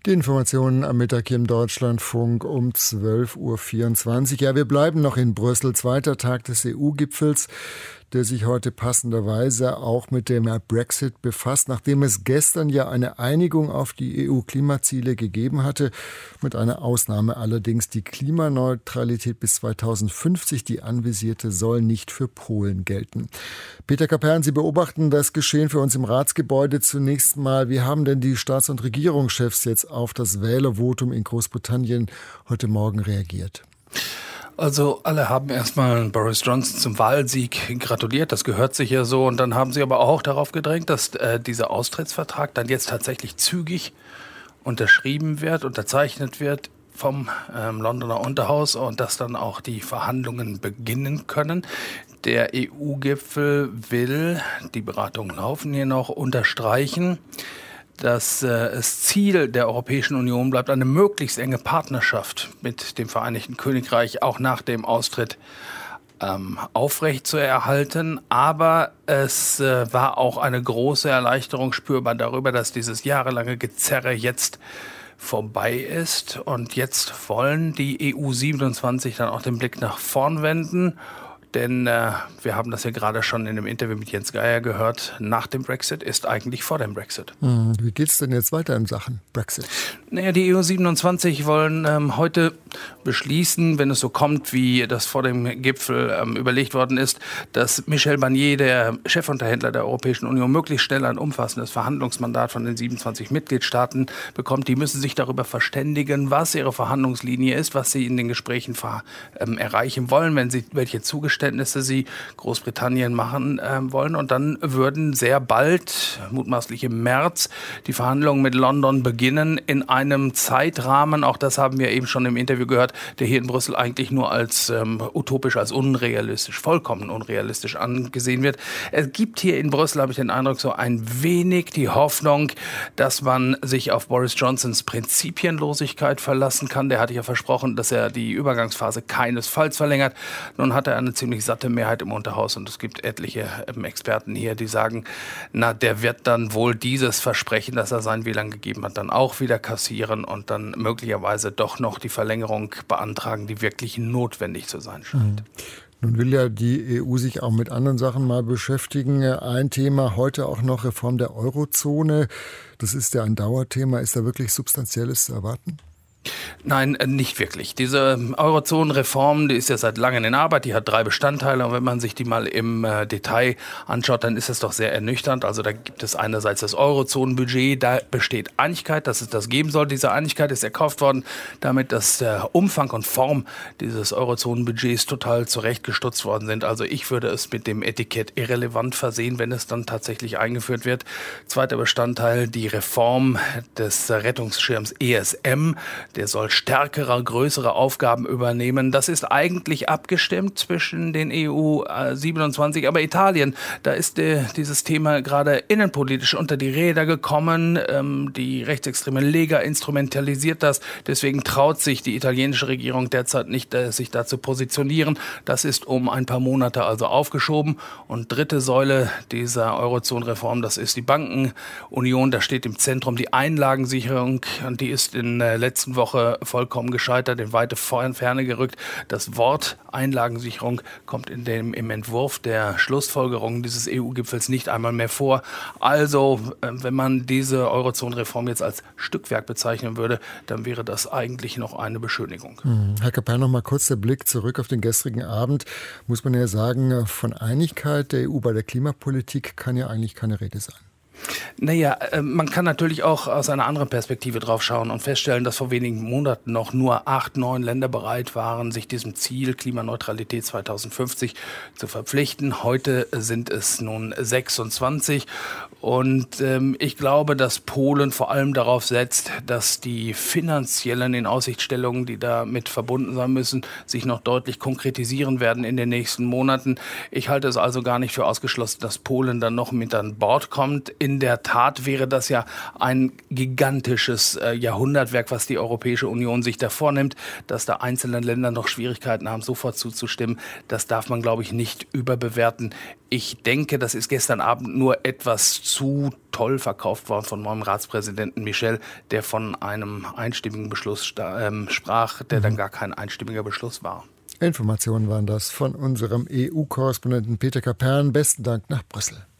Die Informationen am Mittag hier im Deutschlandfunk um 12.24 Uhr. Ja, wir bleiben noch in Brüssel. Zweiter Tag des EU-Gipfels, der sich heute passenderweise auch mit dem Brexit befasst, nachdem es gestern ja eine Einigung auf die EU-Klimaziele gegeben hatte. Mit einer Ausnahme allerdings: die Klimaneutralität bis 2050, die anvisierte, soll nicht für Polen gelten. Peter Kapern, Sie beobachten das Geschehen für uns im Ratsgebäude. Zunächst mal, wie haben denn die Staats- und Regierungschefs jetzt auf das Wählervotum in Großbritannien heute Morgen reagiert? Also alle haben erstmal Boris Johnson zum Wahlsieg gratuliert, das gehört sich ja so. Und dann haben sie aber auch darauf gedrängt, dass dieser Austrittsvertrag dann jetzt tatsächlich zügig unterzeichnet wird vom Londoner Unterhaus und dass dann auch die Verhandlungen beginnen können. Der EU-Gipfel will, die Beratungen laufen hier noch, unterstreichen, dass das Ziel der Europäischen Union bleibt, eine möglichst enge Partnerschaft mit dem Vereinigten Königreich auch nach dem Austritt aufrecht zu erhalten. Aber es war auch eine große Erleichterung spürbar darüber, dass dieses jahrelange Gezerre jetzt vorbei ist. Und jetzt wollen die EU 27 dann auch den Blick nach vorn wenden. Denn wir haben das ja gerade schon in dem Interview mit Jens Geier gehört, nach dem Brexit ist eigentlich vor dem Brexit. Wie geht es denn jetzt weiter in Sachen Brexit? Naja, die EU 27 wollen heute beschließen, wenn es so kommt, wie das vor dem Gipfel überlegt worden ist, dass Michel Barnier, der Chefunterhändler der Europäischen Union, möglichst schnell ein umfassendes Verhandlungsmandat von den 27 Mitgliedstaaten bekommt. Die müssen sich darüber verständigen, was ihre Verhandlungslinie ist, was sie in den Gesprächen erreichen wollen, welche Zugeständnisse sie Großbritannien machen wollen. Und dann würden sehr bald, mutmaßlich im März, die Verhandlungen mit London beginnen in einem Zeitrahmen, auch das haben wir eben schon im Interview gehört, der hier in Brüssel eigentlich nur als utopisch, als unrealistisch, vollkommen unrealistisch angesehen wird. Es gibt hier in Brüssel, habe ich den Eindruck, so ein wenig die Hoffnung, dass man sich auf Boris Johnsons Prinzipienlosigkeit verlassen kann. Der hatte ja versprochen, dass er die Übergangsphase keinesfalls verlängert. Nun hat er eine ziemlich satte Mehrheit im Unterhaus und es gibt etliche Experten hier, die sagen, na, der wird dann wohl dieses Versprechen, das er seinen Wählern gegeben hat, dann auch wieder kassieren und dann möglicherweise doch noch die Verlängerung beantragen, die wirklich notwendig zu sein scheint. Nun will ja die EU sich auch mit anderen Sachen mal beschäftigen. Ein Thema heute auch noch: Reform der Eurozone. Das ist ja ein Dauerthema. Ist da wirklich Substanzielles zu erwarten? Nein, nicht wirklich. Diese Eurozonenreform, die ist ja seit langem in Arbeit, die hat 3 Bestandteile und wenn man sich die mal im Detail anschaut, dann ist es doch sehr ernüchternd. Also da gibt es einerseits das Eurozonenbudget, da besteht Einigkeit, dass es das geben soll. Diese Einigkeit ist erkauft worden, damit dass der Umfang und Form dieses Eurozonenbudgets total zurechtgestutzt worden sind. Also ich würde es mit dem Etikett irrelevant versehen, wenn es dann tatsächlich eingeführt wird. Zweiter Bestandteil, die Reform des Rettungsschirms ESM. Der soll stärkere, größere Aufgaben übernehmen. Das ist eigentlich abgestimmt zwischen den EU 27, aber Italien, da ist dieses Thema gerade innenpolitisch unter die Räder gekommen. Die rechtsextreme Lega instrumentalisiert das. Deswegen traut sich die italienische Regierung derzeit nicht, sich da zu positionieren. Das ist um ein paar Monate also aufgeschoben. Und dritte Säule dieser Eurozonenreform, das ist die Bankenunion. Da steht im Zentrum die Einlagensicherung. Und die ist in der letzten Woche vollkommen gescheitert, in weite Ferne gerückt. Das Wort Einlagensicherung kommt im Entwurf der Schlussfolgerungen dieses EU-Gipfels nicht einmal mehr vor. Also, wenn man diese Eurozonenreform jetzt als Stückwerk bezeichnen würde, dann wäre das eigentlich noch eine Beschönigung. Herr Kapern, noch mal kurz der Blick zurück auf den gestrigen Abend. Muss man ja sagen, von Einigkeit der EU bei der Klimapolitik kann ja eigentlich keine Rede sein. Naja, man kann natürlich auch aus einer anderen Perspektive drauf schauen und feststellen, dass vor wenigen Monaten noch nur 8, 9 Länder bereit waren, sich diesem Ziel Klimaneutralität 2050 zu verpflichten. Heute sind es nun 26 und ich glaube, dass Polen vor allem darauf setzt, dass die finanziellen Inaussichtstellungen, die damit verbunden sein müssen, sich noch deutlich konkretisieren werden in den nächsten Monaten. Ich halte es also gar nicht für ausgeschlossen, dass Polen dann noch mit an Bord kommt in der Tat wäre das ja ein gigantisches Jahrhundertwerk, was die Europäische Union sich da vornimmt, dass da einzelne Länder noch Schwierigkeiten haben, sofort zuzustimmen. Das darf man, glaube ich, nicht überbewerten. Ich denke, das ist gestern Abend nur etwas zu toll verkauft worden von meinem Ratspräsidenten Michel, der von einem einstimmigen Beschluss sprach, der dann gar kein einstimmiger Beschluss war. Informationen waren das von unserem EU-Korrespondenten Peter Kapern. Besten Dank nach Brüssel.